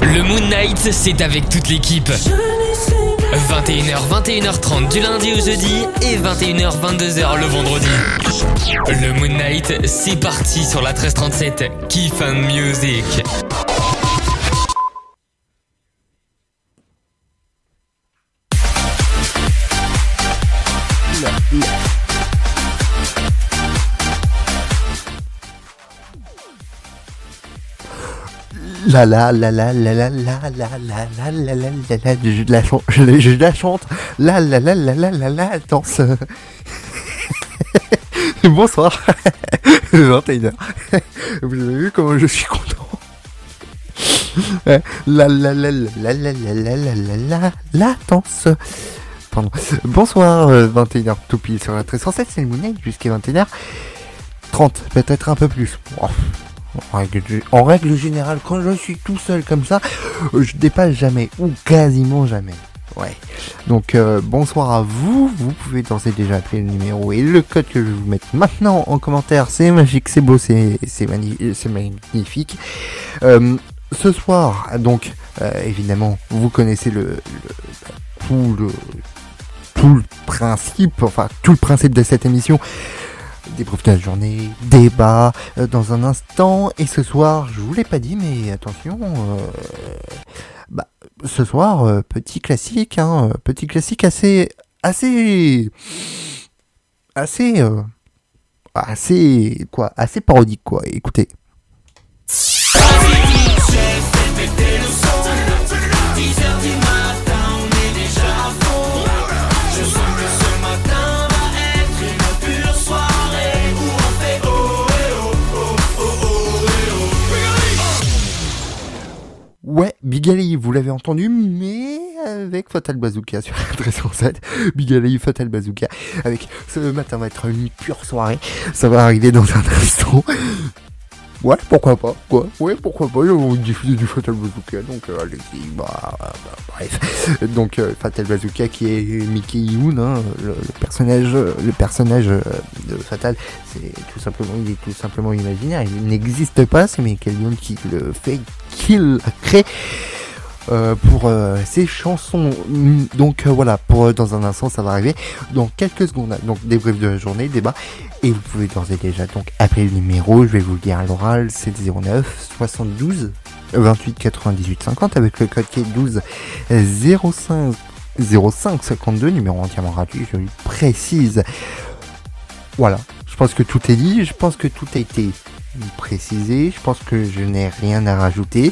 Le Moon Night, c'est avec toute l'équipe. 21h, 21h30 du lundi au jeudi et 21h, 22h le vendredi. Le Moon Night, c'est parti sur la 1337. Kiff and Music. La la la la la la la la la la la la la, je la chante. La la la la la la la danse. Bonsoir. 21h. Vous avez vu comment je suis content. La la la la la la la la la la la danse. Pardon. Bonsoir, 21h tout pile sur la 1307, c'est le Moon Night jusqu'à 21h30, peut-être un peu plus. En règle générale, quand je suis tout seul comme ça, je dépasse jamais, ou quasiment jamais. Ouais. Donc bonsoir à vous, vous pouvez d'ores et déjà appeler le numéro et le code que je vais vous mettre maintenant en commentaire, c'est magique, c'est beau, c'est magnifique. Ce soir, donc, évidemment, vous connaissez tout le principe de cette émission. Débrief de la journée, débat dans un instant. Et ce soir, je vous l'ai pas dit, mais attention, ce soir, petit classique assez parodique, quoi. Écoutez. Ouais, Big Ali, vous l'avez entendu, mais avec Fatal Bazooka sur la 1307. Big Ali, Fatal Bazooka. Avec ce matin va être une pure soirée. Ça va arriver dans un instant. Ouais, pourquoi pas, quoi. Ouais, pourquoi pas, ils vont diffuser du Fatal Bazooka, donc allez-y, bref. Donc Fatal Bazooka qui est Mickey Youn, hein, le personnage de Fatal, il est tout simplement imaginaire, il n'existe pas, c'est Mickey Youn qui le fait, qu'il crée pour ses chansons. Donc voilà, dans un instant ça va arriver dans quelques secondes. Donc débrief de la journée, débat, et vous pouvez d'ores et déjà donc appeler le numéro, je vais vous le dire à l'oral, c'est 09 72 28 98 50 avec le code qui est 12 05 52, numéro entièrement gratuit, je le précise. Voilà, je pense que tout est dit, je pense que tout a été précisé, je pense que je n'ai rien à rajouter.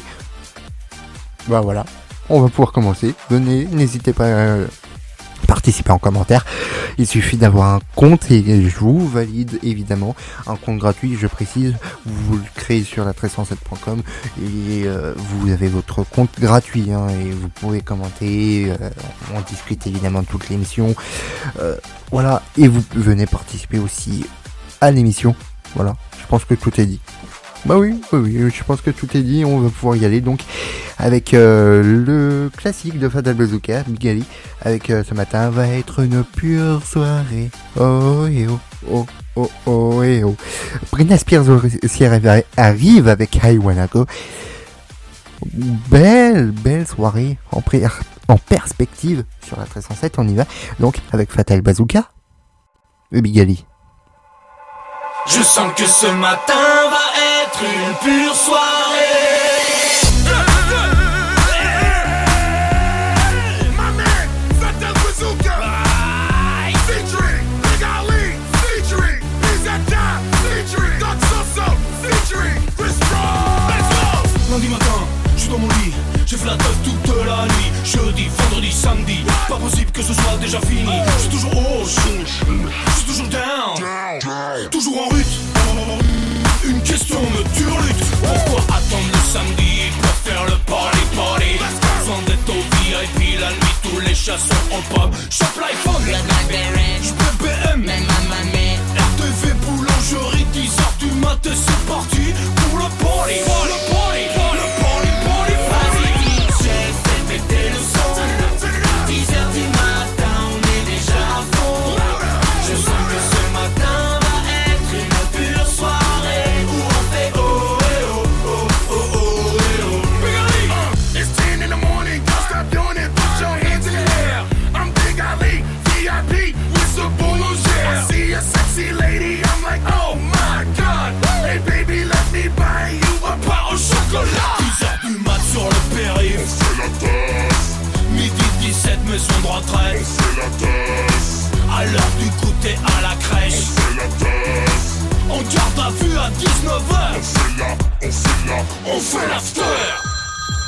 Bah voilà, on va pouvoir commencer. Venez, n'hésitez pas à participer en commentaire. Il suffit d'avoir un compte et je vous valide évidemment un compte gratuit, je précise. Vous le créez sur la 1307.com et vous avez votre compte gratuit, hein, et vous pouvez commenter, on discute évidemment de toute l'émission. Voilà, et vous venez participer aussi à l'émission. Voilà, je pense que tout est dit. Bah oui, je pense que tout est dit, on va pouvoir y aller donc avec le classique de Fatal Bazooka, Big Ali, avec ce matin va être une pure soirée, oh et oh, oh, oh, oh et oh. Britney Spears aussi arrive avec I Wanna Go, belle soirée en perspective sur la 1307, on y va, donc avec Fatal Bazooka et Big Ali. Je sens que ce matin va être une pure soirée. My man, Fatal Bazooka. Featuring Big Ali, featuring Izata, featuring Don Soso, featuring Chris Brown. Let's go. Lundi matin, je suis dans mon lit, j'ai fait la teuf toute la nuit. Jeudi, vendredi, samedi, pas possible que ce soit déjà fini. Je suis toujours haut, je suis toujours down, toujours en route. Une question me turlute. Pourquoi attendre le samedi pour faire le party? Sans d'être au VIP la nuit, tous les chats sont en pop. Shop l'iPhone, j'peux BM, même à ma mère. RTV boulangerie, 10h du matin, c'est parti pour le party. Une maison de retraite. On fait la teuf. À l'heure du goûter à la crèche. On fait la teuf. On garde à vue à 19h. On fait l'after. Fatal ?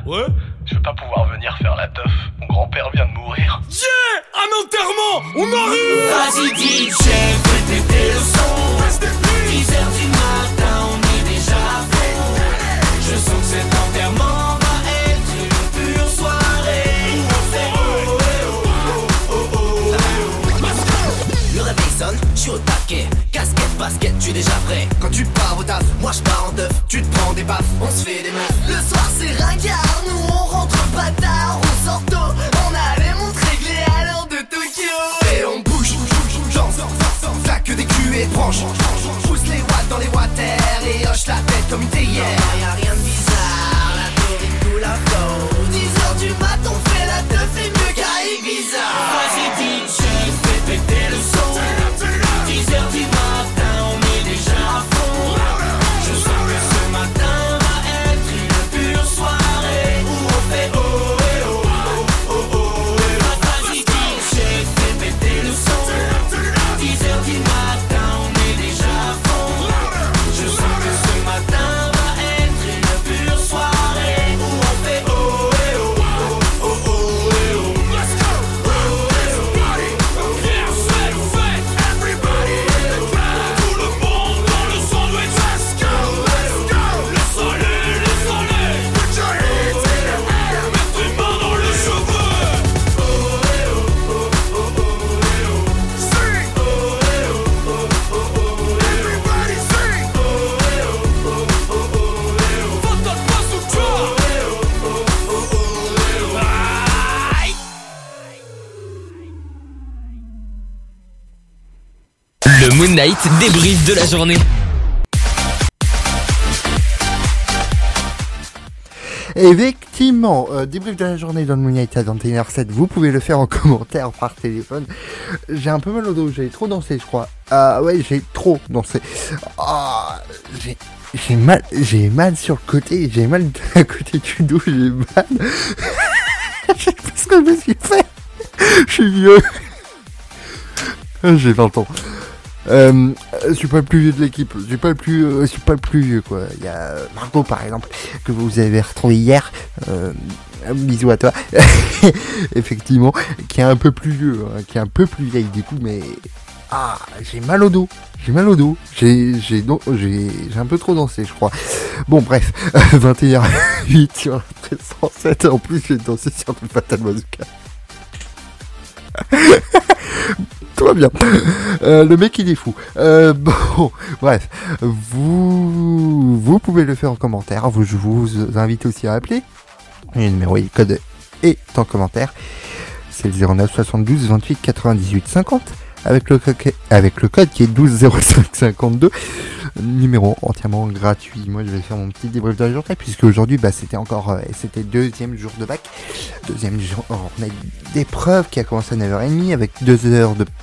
Ouais. Je vais pas pouvoir venir faire la teuf. Mon grand-père vient de mourir. Yeah! Un enterrement! On arrive! Vas-y DJ, fais péter le son. 10h du matin, on est déjà à fond. Je sens que cet enterrement va être une pure soirée. On fait oh oh oh oh oh. Le réveil sonne, je suis au taquet. Casquette, basket, tu es déjà prêt. Quand tu pars au taf, moi je pars en teuf. Tu te prends des baffes, on se fait des meufs. Le soir c'est ringard, nous on rentre pas tard. On sort tôt, on a les montres réglées à l'heure de Tokyo. Et on bouge, danse, claque des culs et branche. Pousse les watts dans les watters et hoche la tête comme une théière. Y'a rien de bizarre, la Taurine coule à flot. 10h du mat, on fait la teuf et mieux qu'à Ibiza. Vas-y DJ, fais péter le son. 10h du matin, on est déjà à fond. Je sens que ce matin va être une pure soirée où on fait oh eh oh oh oh oh eh oh. Vas-y DJ, fais péter le son. 10h du matin, on est déjà à fond. Je sens que ce matin va être une pure soirée où on fait oh eh oh oh oh oh eh oh. Let's go! Everybody! Yeah, fête! Everybody in the club! Tout le monde dans le sandwich! Let's go! Le soleil! Put your hands in the air! Mets tes mains dans les cheveux! Sing! Everybody sing! Fatal Bazooka! Aïe! Le Moon Knight débrief de la journée. Effectivement, débrief de la journée dans le Moon Knight à 21h07, vous pouvez le faire en commentaire par téléphone. J'ai un peu mal au dos, j'ai trop dansé je crois. Ah ouais, j'ai trop dansé. Ah, j'ai mal sur le côté, j'ai mal à côté du dos, j'ai mal. Je sais pas ce que je me suis fait. Je suis vieux. J'ai 20 ans. Je suis pas le plus vieux de l'équipe, je suis pas le plus vieux quoi. Il y a Margot par exemple que vous avez retrouvé hier, un bisou à toi. Effectivement, qui est un peu plus vieux, hein, qui est un peu plus vieille du coup, mais j'ai mal au dos, j'ai un peu trop dansé je crois. Bon bref, 21h08 sur la 1307, en plus j'ai dansé sur le Fatal Bazooka. Tout va bien. Le mec il est fou. Bon, bref, vous pouvez le faire en commentaire. Je vous invite aussi à appeler. Le numéro et le code est en commentaire. C'est le 09 72 28 98 50 avec le code qui est 12 05 52. Numéro entièrement gratuit. Moi je vais faire mon petit débrief de la journée puisque aujourd'hui c'était deuxième jour de bac. Deuxième jour, on a des preuves qui a commencé à 9h30 avec 2 heures de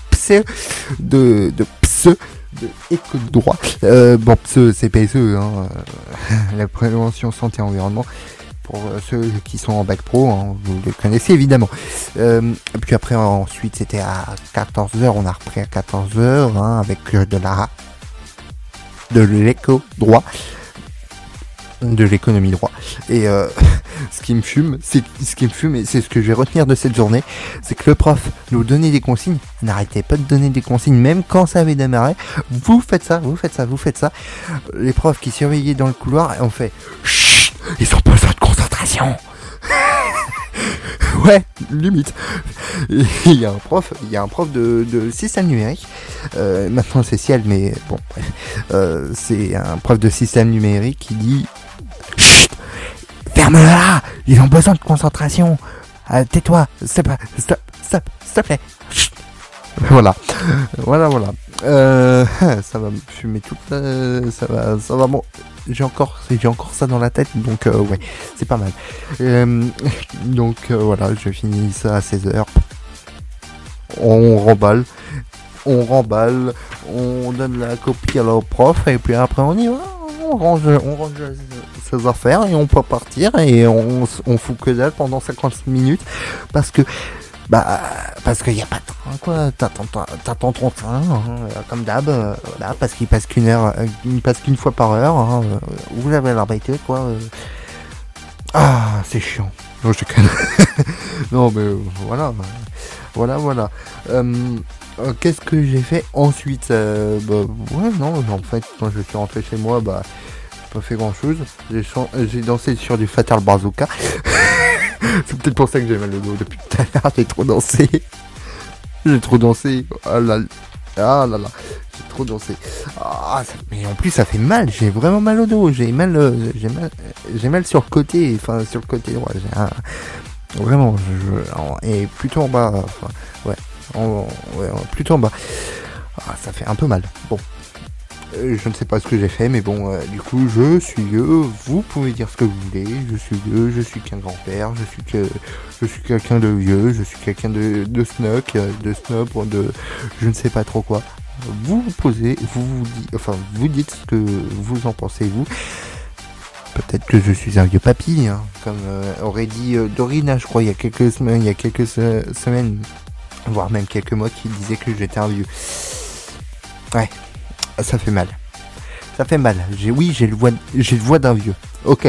de éco de droit. Bon, c'est PSE, hein, la prévention santé et environnement. Pour ceux qui sont en bac pro, hein, vous le connaissez évidemment. Et puis après, ensuite, c'était à 14h, on a repris à 14h, hein, avec de l'éco-droit, de l'économie droit. Et ce qui me fume, et c'est ce que je vais retenir de cette journée, c'est que le prof nous donnait des consignes. N'arrêtez pas de donner des consignes, même quand ça avait démarré. Vous faites ça. Les profs qui surveillaient dans le couloir, on fait chut, ils ont besoin de concentration. Ouais, limite. Il y a un prof de système numérique. Maintenant c'est Ciel, mais bon, bref. C'est un prof de système numérique qui dit chut, ferme-la, ils ont besoin de concentration. Tais-toi, stop, s'il te plaît. Chut. Voilà. Ça va me fumer toute ça va bon. J'ai encore ça dans la tête, donc ouais, c'est pas mal. Donc voilà, je finis ça à 16h. On remballe, on donne la copie à leur prof, et puis après on y va, on range ses affaires et on peut partir et on fout que dalle pendant 50 minutes parce que qu'il y a pas de train quoi, t'attends ton train comme d'hab, voilà, parce qu'il passe il passe qu'une fois par heure, vous avez l'arbitre quoi. C'est chiant. Non, je déconne. Non mais voilà. Qu'est-ce que j'ai fait ensuite? En fait, quand je suis rentré chez moi, j'ai pas fait grand chose. J'ai dansé sur du Fatal Bazooka. C'est peut-être pour ça que j'ai mal au dos depuis tout à l'heure. J'ai trop dansé. Ah là là. J'ai trop dansé. Mais en plus, ça fait mal. J'ai vraiment mal au dos. J'ai mal sur le côté. Enfin, sur le côté droit. Vraiment. Et plutôt en bas. Plutôt en bas. Ça fait un peu mal. Bon. Je ne sais pas ce que j'ai fait, mais bon, du coup, je suis vieux. Vous pouvez dire ce que vous voulez. Je suis vieux, je suis qu'un grand-père, je suis quelqu'un de vieux, je suis quelqu'un de snob, de je ne sais pas trop quoi. Vous dites ce que vous en pensez, vous. Peut-être que je suis un vieux papy, comme aurait dit Dorina, je crois, il y a quelques semaines, voire même quelques mois, qui disait que j'étais un vieux. Ouais. Ça fait mal. J'ai le voix d'un vieux. Ok.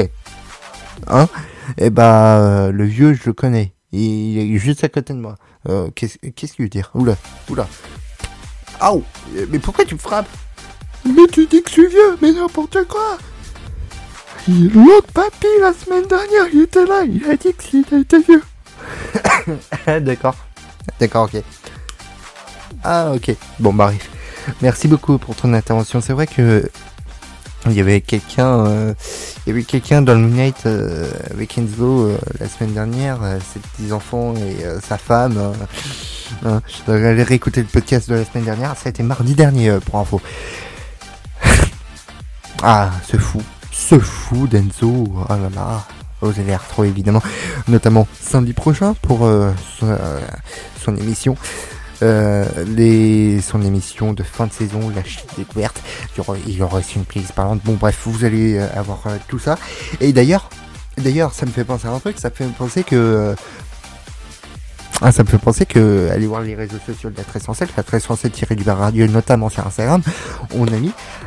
Le vieux, je le connais. Il est juste à côté de moi. Qu'est-ce qu'il veut dire? Oula. Aouh. Mais pourquoi tu me frappes? Mais tu dis que je suis vieux, mais n'importe quoi. L'autre papy, la semaine dernière, il était là. Il a dit qu'il était vieux. D'accord, ok. Ok. Bon, bref. Merci beaucoup pour ton intervention. C'est vrai que il y avait quelqu'un dans le Moonlight avec Enzo la semaine dernière, ses petits enfants et sa femme. Allez réécouter le podcast de la semaine dernière. Ça a été mardi dernier pour info. Ce fou d'Enzo. Oh là là. Vous allez les retrouver évidemment, notamment samedi prochain pour son émission. Son émission de fin de saison, la chute découverte. Il y aura aussi une playlist parlante. Bon bref, vous allez avoir tout ça. Et d'ailleurs, ça me fait penser à un truc. Ça me fait penser que allez voir les réseaux sociaux de la 1307 radio, notamment sur Instagram. On a mis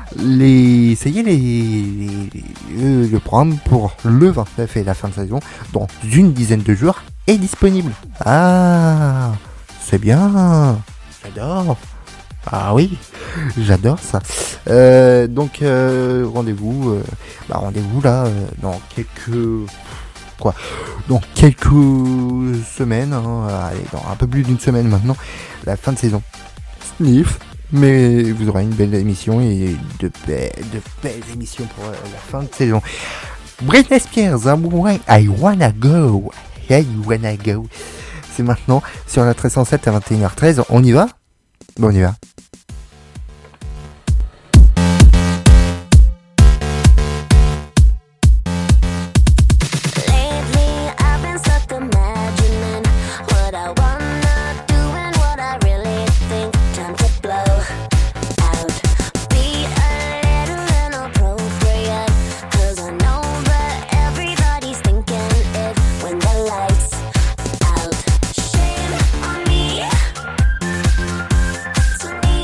le programme pour le 29 et la fin de saison dans une dizaine de jours est disponible. C'est bien, j'adore. Oui, j'adore ça. Donc rendez-vous là dans quelques semaines. Allez, dans un peu plus d'une semaine maintenant, la fin de saison. Sniff. Mais vous aurez une belle émission et de belles émissions pour la fin de saison. Britney Spears, I wanna go. C'est maintenant sur la 1307 à 21h13. On y va? Bon, on y va. To me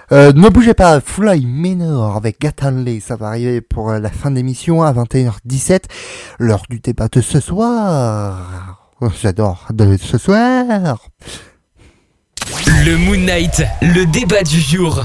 Ne bougez pas, Fly Menor avec Gatanley, ça va arriver pour la fin de l'émission à 21h17, l'heure du débat de ce soir. J'adore de ce soir. Le Moon Knight, le débat du jour.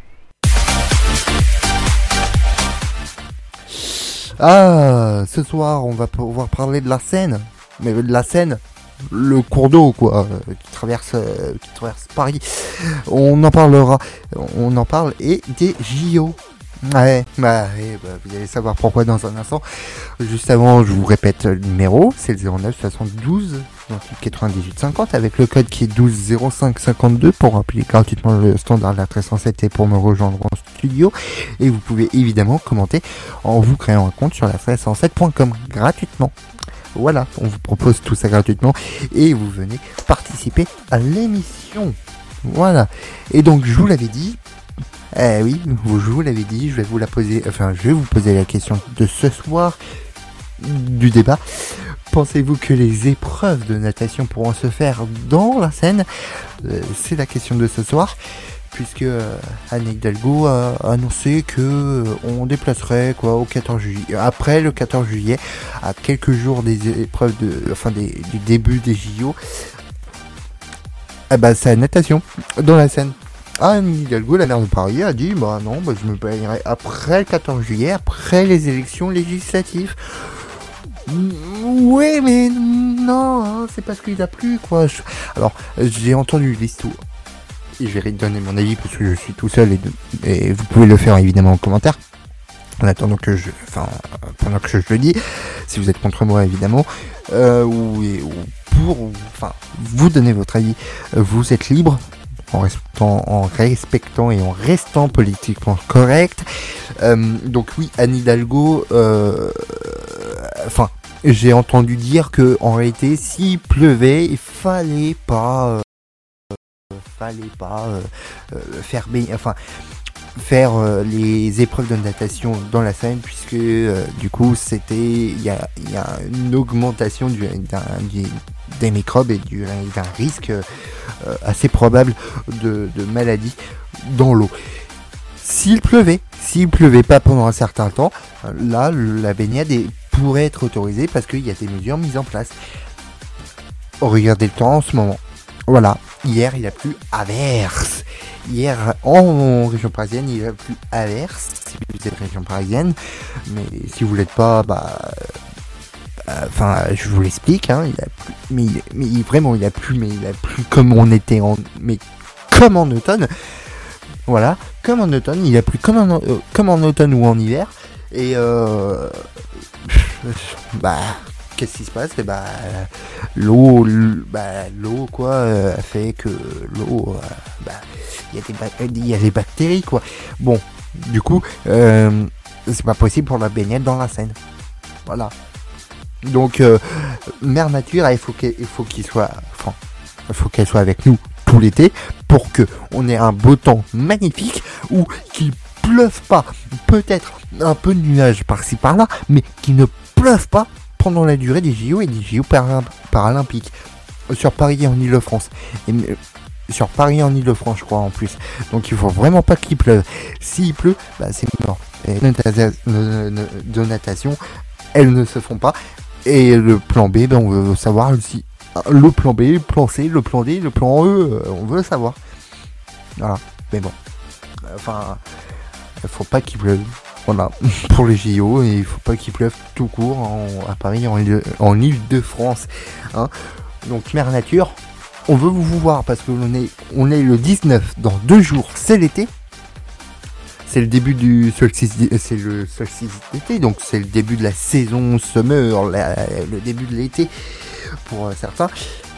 Ah, ce soir, on va pouvoir parler de la Seine. Mais de la Seine, le cours d'eau, quoi, qui traverse Paris. On en parlera. On en parle et des JO. Ouais, vous allez savoir pourquoi dans un instant. Juste avant, je vous répète le numéro, c'est le 09 72 98 50 avec le code qui est 12 05 52 pour appeler gratuitement le standard de la 1307 et pour me rejoindre en studio. Et vous pouvez évidemment commenter en vous créant un compte sur la 1307.com gratuitement. Voilà, on vous propose tout ça gratuitement et vous venez participer à l'émission. Voilà. Et donc, je vous l'avais dit. Oui, je vous l'avais dit, je vais vous poser la question de ce soir du débat. Pensez-vous que les épreuves de natation pourront se faire dans la Seine ? C'est la question de ce soir, puisque Anne Hidalgo a annoncé que on déplacerait au 14 juillet, après le 14 juillet, à quelques jours des épreuves du début des JO. C'est la natation dans la Seine. Anne Hidalgo, la maire de Paris, a dit je me baignerai après le 14 juillet, après les élections législatives. Oui, mais non, c'est parce qu'il a plu, quoi. Alors, j'ai entendu l'histoire. Et je vais donner mon avis parce que je suis tout seul et vous pouvez le faire évidemment en commentaire. En attendant pendant que je le dis, si vous êtes contre moi évidemment, ou vous donnez votre avis, vous êtes libre. En respectant et en restant politiquement correct. Donc oui, Anne Hidalgo, j'ai entendu dire que en réalité, s'il pleuvait, il fallait pas faire les épreuves de natation dans la Seine, puisque du coup il y a une augmentation des microbes et d'un risque assez probable de maladie dans l'eau. S'il pleuvait pas pendant un certain temps, là la baignade pourrait être autorisée parce qu'il y a des mesures mises en place. Regardez le temps en ce moment. Voilà, hier il a plu à verse. Hier en région parisienne il a plu à verse. Si vous êtes région parisienne, mais si vous l'êtes pas, je vous l'explique, il a plu, mais il a plu comme on était comme en automne. Voilà, comme en automne, il a plu comme en automne ou en hiver. Et qu'est-ce qui se passe ? L'eau fait que l'eau, il y a des bactéries, quoi. Bon, du coup, c'est pas possible pour la baignade dans la Seine. Voilà. Donc, Mère Nature, il faut qu'elle soit avec nous tout l'été pour que on ait un beau temps magnifique ou qu'il pleuve pas, peut-être un peu de nuages par-ci par-là, mais qu'il ne pleuve pas pendant la durée des JO et des JO paralympiques sur Paris et en Ile-de-France. Sur Paris et en Ile-de-France, je crois, en plus. Donc il faut vraiment pas qu'il pleuve. S'il pleut, c'est mort. Et de natation, elles ne se font pas. Et le plan B, on veut savoir aussi. Le plan B, le plan C, le plan D, le plan E, on veut savoir. Voilà. Mais bon. Il faut pas qu'il pleuve. Voilà. Pour les JO, et il faut pas qu'il pleuve tout court à Paris, en Ile-de-France. Donc, Mère Nature, on veut vous voir parce que on est le 19, dans 2 jours, c'est l'été. C'est le début du solstice, c'est le solstice d'été, donc c'est le début de la saison summer, le début de l'été pour certains.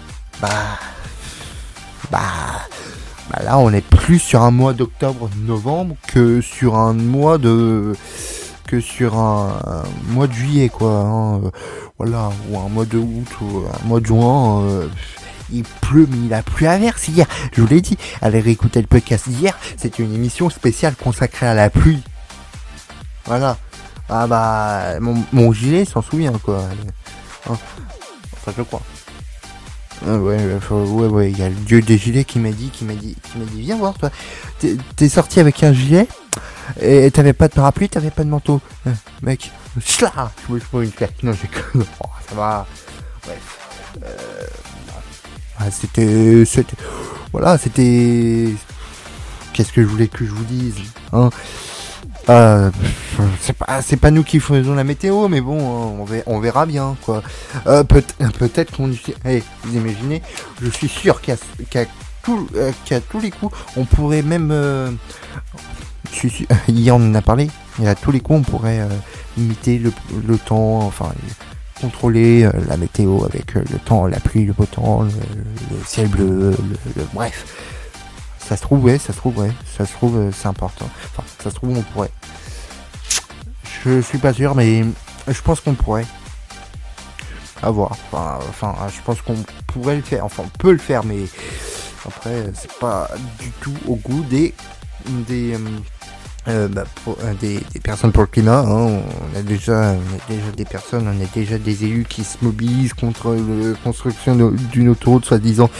Là on est plus sur un mois d'octobre-novembre que sur un mois de juillet, quoi. Voilà, ou un mois de août, ou un mois de juin. Il pleut, mais il a plu à verse hier. Je vous l'ai dit, allez réécouter le podcast d'hier. C'était une émission spéciale consacrée à la pluie. Voilà. Mon gilet s'en souvient, quoi. Enfin, je crois. Ouais, il y a le dieu des gilets qui m'a dit, viens voir toi, t'es sorti avec un gilet et t'avais pas de parapluie, t'avais pas de manteau, mec, chla, je me prends une claque, non j'ai que, ça va, bref, c'était, qu'est-ce que je voulais que je vous dise, hein. C'est pas nous qui faisons la météo, mais bon, on verra bien, quoi. Peut-être qu'on... vous imaginez, je suis sûr qu'à tous les coups, on pourrait même... hier on en a parlé, et à tous les coups, on pourrait imiter le temps, enfin... contrôler la météo avec le temps, la pluie, le beau temps, le ciel bleu, bref. Ça se trouve, c'est important. Enfin, ça se trouve, on pourrait. Je suis pas sûr, mais je pense qu'on pourrait. À voir. Enfin, je pense qu'on pourrait le faire. Enfin, on peut le faire, mais après, c'est pas du tout au goût des personnes pour le climat. Hein. On a déjà des personnes, on a déjà des élus qui se mobilisent contre la construction d'une autoroute soi-disant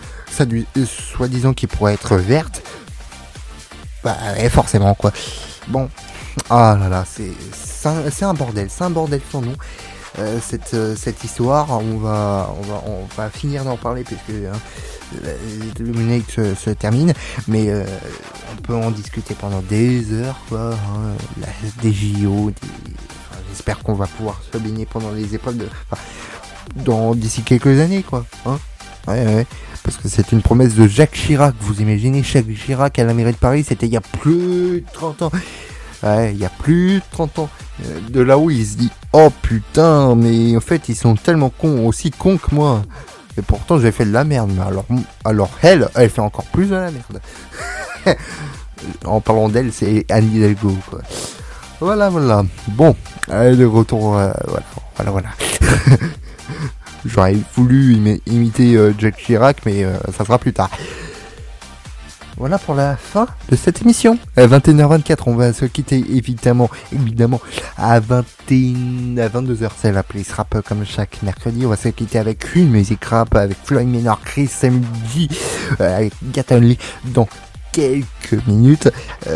qui pourrait être verte. Bah ouais, forcément quoi. Bon, ah là là, c'est un bordel sans nom. Cette histoire, on va finir d'en parler puisque le Moonlight se termine, mais on peut en discuter pendant des heures quoi. Des JO, j'espère qu'on va pouvoir se baigner pendant les épreuves d'ici quelques années quoi. Hein, ouais. Parce que c'est une promesse de Jacques Chirac. Vous imaginez Jacques Chirac à la mairie de Paris, c'était il y a plus de 30 ans. Ouais, il y a plus de 30 ans. De là où il se dit, oh putain, mais en fait ils sont tellement cons, aussi cons que moi. Et pourtant j'ai fait de la merde. Mais alors elle fait encore plus de la merde. En parlant d'elle, c'est Anne Hidalgo quoi. Voilà. Bon, de retour, voilà. J'aurais voulu imiter Jacques Chirac, mais ça sera plus tard. Voilà pour la fin de cette émission. À 21h24, on va se quitter évidemment à 22h. C'est la playlist rap comme chaque mercredi. On va se quitter avec une musique rap avec Floyd Menor, Chris Samedi, avec Gaton Lee dans quelques minutes.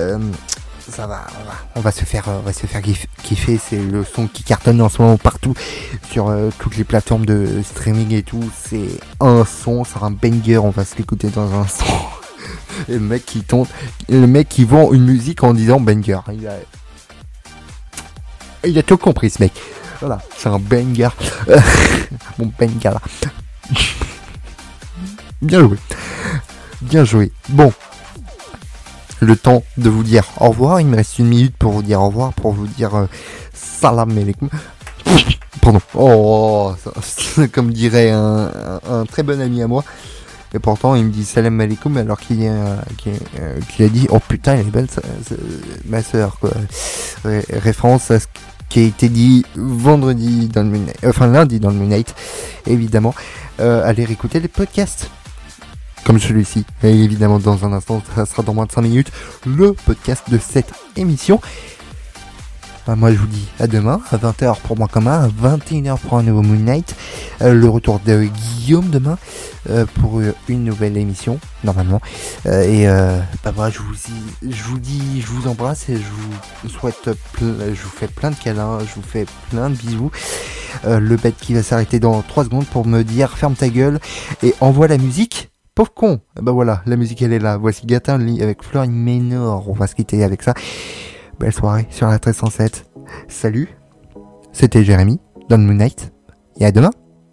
On va se faire kiffer. C'est le son qui cartonne en ce moment partout sur toutes les plateformes de streaming et tout. C'est un son, c'est un banger. On va se l'écouter dans un son. Et le mec qui vend une musique en disant banger. Il a tout compris ce mec. Voilà, c'est un banger. Bon banger. Bien joué. Bon. Le temps de vous dire au revoir. Il me reste 1 minute pour vous dire au revoir, pour vous dire salam alaikum. Pardon. Oh, ça, comme dirait un très bon ami à moi. Et pourtant, il me dit salam alaikum alors qu'il a dit oh putain, elle est belle, ma soeur quoi. Référence à ce qui a été dit lundi dans le Moonlight, évidemment. Allez réécouter les podcasts. Comme celui-ci. Et évidemment, dans un instant, ça sera dans moins de 5 minutes, le podcast de cette émission. Moi, je vous dis à demain, à 20h pour moi commun, à 21h pour un nouveau Moon Knight. Le retour de Guillaume demain pour une nouvelle émission, normalement. Voilà, je vous embrasse et je vous souhaite je vous fais plein de câlins, je vous fais plein de bisous. Le bête qui va s'arrêter dans 3 secondes pour me dire ferme ta gueule et envoie la musique. Pauvre con. Voilà, la musique elle est là. Voici Gatin Lee avec Floyd Menor. On va se quitter avec ça. Belle soirée sur la 1307. Salut. C'était Jérémy dans le Moon Knight. Et à demain.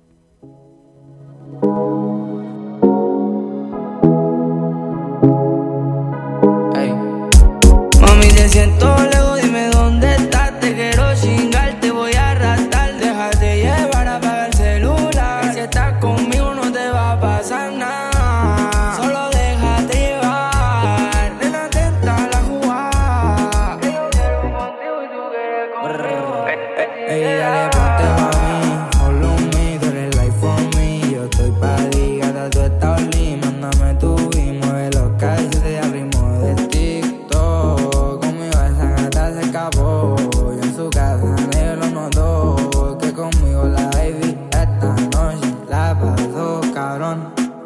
Hey. Mami, te siento lejos, dime dónde estás. Te quiero chingar, te voy a arrastrar. Déjate llevar, apaga el celular. Y si estás conmigo no te va a pasar nada. Ey, dale, ponte pa' mí, follow me.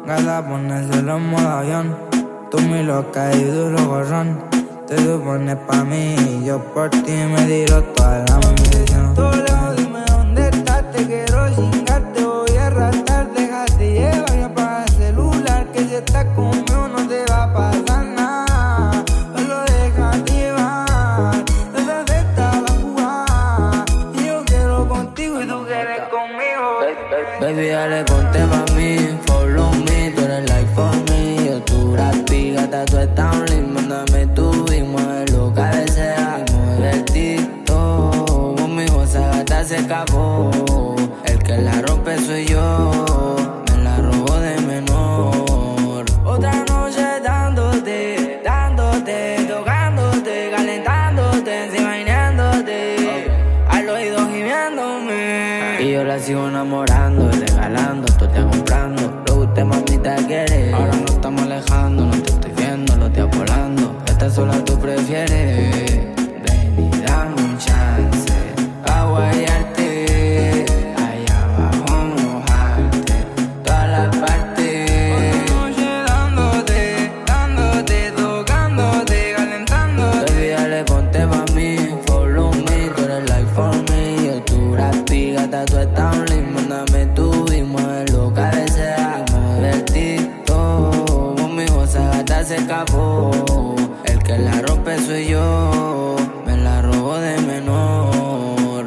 Gata ponérselo en modo avión. Tú muy loca y duro gorrón. Te supones pa' mí y yo por ti me tiro toda la munición. Todo lejos, dime dónde estás, te quiero chingar, te voy a arrastrar, déjate llevar y apaga el celular, que si estás conmigo no te va a pasar nada. Solo déjate llevar, esa fiesta la jugada, y yo quiero contigo y tú quieres conmigo. Baby, dale, ponte pa' mí, follow me, tú eres like for me. Yo tu gratis, gata, tú estás un link, mándame tu y mueve lo que desea. Mueve el TikTok, conmigo esa gata se escapó. El que la rompe soy yo, me la robó de menor. Otra noche dándote, dándote, tocándote, calentándote, enseñándote, al oído gimiéndome. Y yo la sigo enamorando, regalando, tú te comprando. Lo que usted mamita quiere. Ahora no estamos alejando, no te estoy viendo, los días volando. Esta sola tú prefieres. Ven y dame un chance pa' guayarte, allá abajo mojarte, todas las partes. Otra noche dándote, dándote, tocándote, calentándote. Baby, dale, ponte pa' mí, follow me, tú eres like for me. Yo tu gratis, gata, tú estás un link, mándame tu y mueve lo que desea. Mueve el TikTok, conmigo esa gata se escapó. El que la rompe soy yo, me la robó de menor.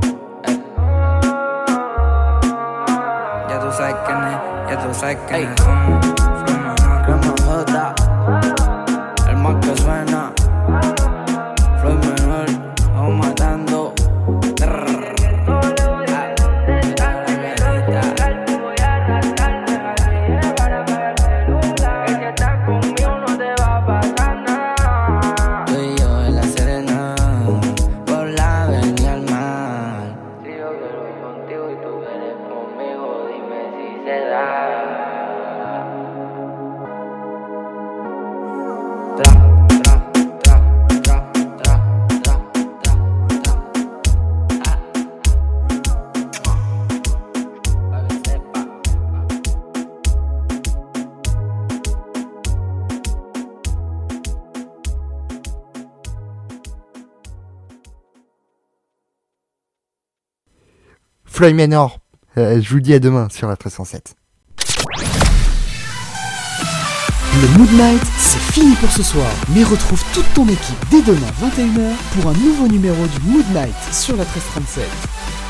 Ya tú sabes quiénes son. Flow menor. Crema J, el más que suena. Flow menor, vamos matando. Tú y yo en la Serena, por la avenida al mar. Si yo quiero contigo y tú quieres conmigo, dime si se da. Tra, tra, tra, tra, tra, tra, tra, tra. Pa' que sepa. Floyd Manor, je vous dis à demain sur la 1307. Le Mood Night, c'est fini pour ce soir. Mais retrouve toute ton équipe dès demain 21h pour un nouveau numéro du Mood Night sur la 1337.